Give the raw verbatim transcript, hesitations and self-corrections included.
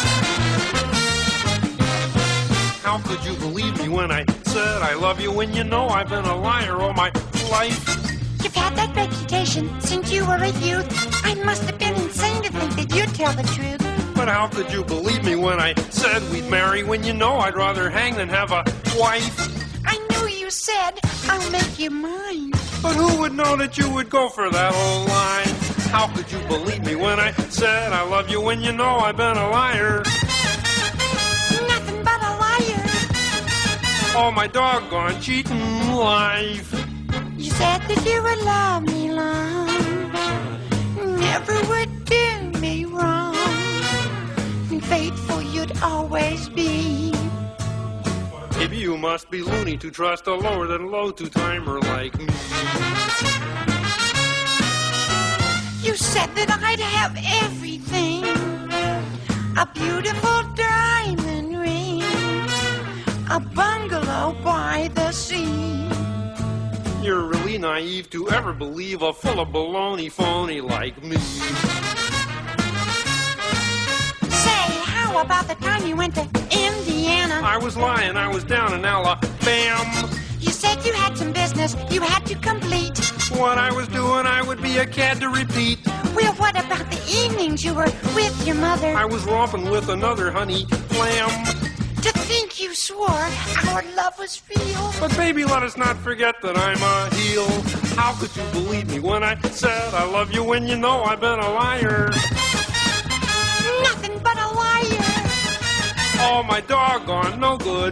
How could you believe me when I said I love you when you know I've been a liar all my life? You've had that reputation since you were a youth. I must have been insane to think that you'd tell the truth. But how could you believe me when I said we'd marry when you know I'd rather hang than have a wife? I knew you said, I'll make you mine. But who would know that you would go for that whole line? How could you believe me when I said I love you when you know I've been a liar? Nothing but a liar. All my doggone cheating life. You said that you would love me long, never would do me wrong, and faithful you'd always be. Maybe you must be loony to trust a lower than low two-timer like me. You said that I'd have everything, a beautiful diamond ring, a bungalow by the sea. You're really naive to ever believe a full of baloney phony like me. Say, how about the time you went to Indiana? I was lying, I was down in Alabama. You said you had some business you had to complete. What I was doing, I would be a cad to repeat. Well, what about the evenings you were with your mother? I was romping with another honey lamb. To think you swore our love was real. But baby, let us not forget that I'm a heel. How could you believe me when I said I love you when you know I've been a liar? Nothing but a liar. Oh, my doggone no good